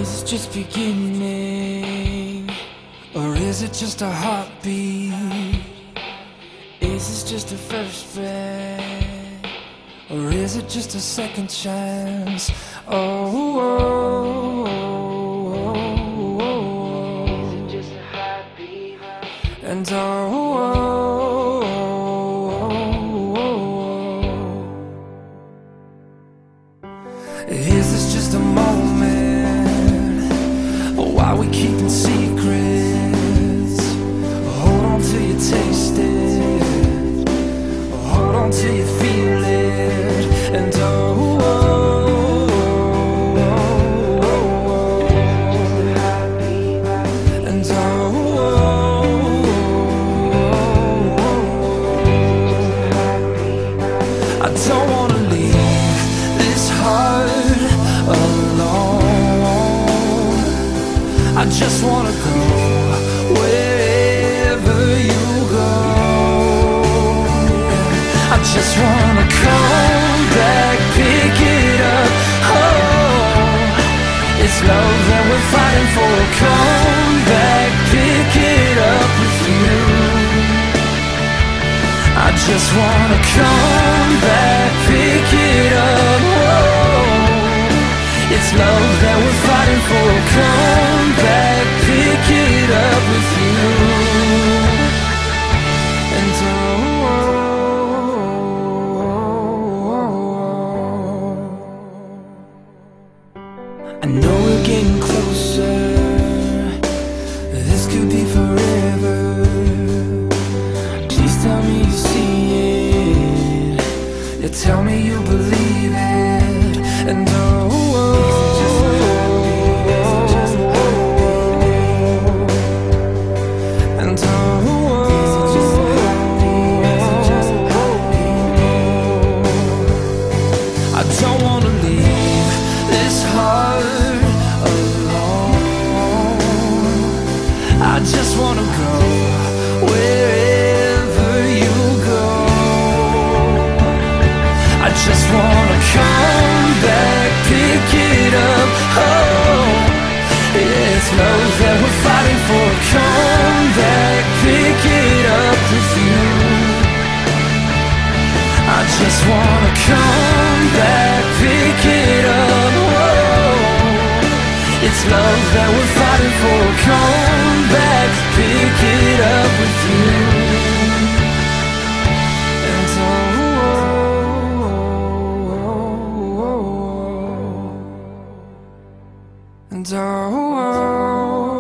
Is it just beginning? Or is it just a heartbeat? Is this just a first breath? Or is it just a second chance? Oh, oh, oh, oh. Is it just a heartbeat? And oh, oh, oh, oh. Is this just a moment? Why we keeping secrets? Hold on till you taste it. Hold on till you feel it. And oh, oh, oh, oh, oh. And oh, oh, oh. I don't wanna leave this heart alone. I just wanna go wherever you go. I just wanna come back, pick it up. Oh, it's love that we're fighting for. Come back, pick it up with you. I just wanna come back, pick it up. Oh, it's love that we're fighting for. Come back, pick it up with you. And oh, I know we're getting closer. This could be forever. Please tell me you see it. Yeah, tell me you believe it. And oh, I don't wanna leave this heart alone. I just wanna go wherever you go. I just wanna come back, pick it up. Oh, it's love that we're fighting for. Come back, pick it up with you. I just wanna come back, pick it up. Whoa, it's love that we're fighting for. Come back, pick it up with you. And oh, and oh,